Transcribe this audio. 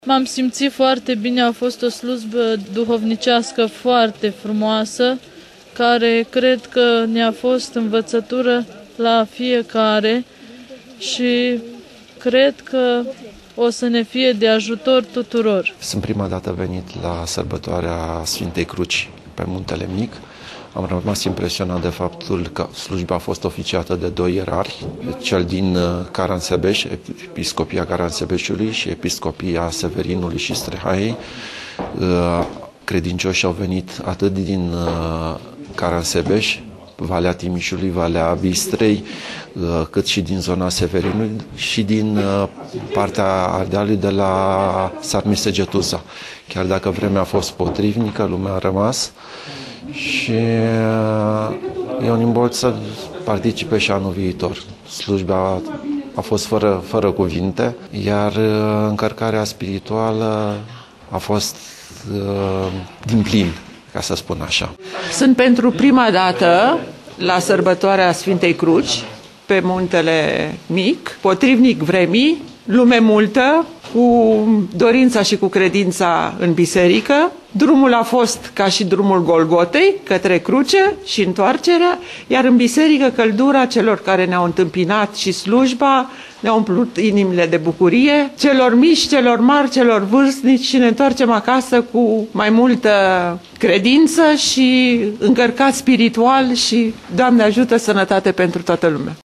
M-am simțit foarte bine, a fost o slujbă duhovnicească foarte frumoasă, care cred că ne-a fost învățătură la fiecare și cred că o să ne fie de ajutor tuturor. Sunt prima dată venit la sărbătoarea Sfintei Cruci pe Muntele Mic. Am rămas impresionat de faptul că slujba a fost oficiată de doi ierarhi, cel din Caransebeș, Episcopia Caransebeșului și Episcopia Severinului și Strehaiei. Credincioșii au venit atât din Caransebeș, Valea Timișului, Valea Bistrei, cât și din zona Severinului și din partea Ardealului de la Sarmisegetusa. Chiar dacă vremea a fost potrivnică, lumea a rămas și e un imbold să participe și anul viitor. Slujba a fost fără cuvinte, iar încărcarea spirituală a fost din plin, ca să spun așa. Sunt pentru prima dată la sărbătoarea Sfintei Cruci, pe Muntele Mic, potrivnic vremii, lume multă, cu dorința și cu credința în biserică. Drumul a fost ca și drumul Golgotei, către cruce și întoarcerea, iar în biserică căldura celor care ne-au întâmpinat și slujba ne-au umplut inimile de bucurie, celor mici, celor mari, celor vârstnici, și ne întoarcem acasă cu mai multă credință și încărcat spiritual și, Doamne ajută, sănătate pentru toată lumea.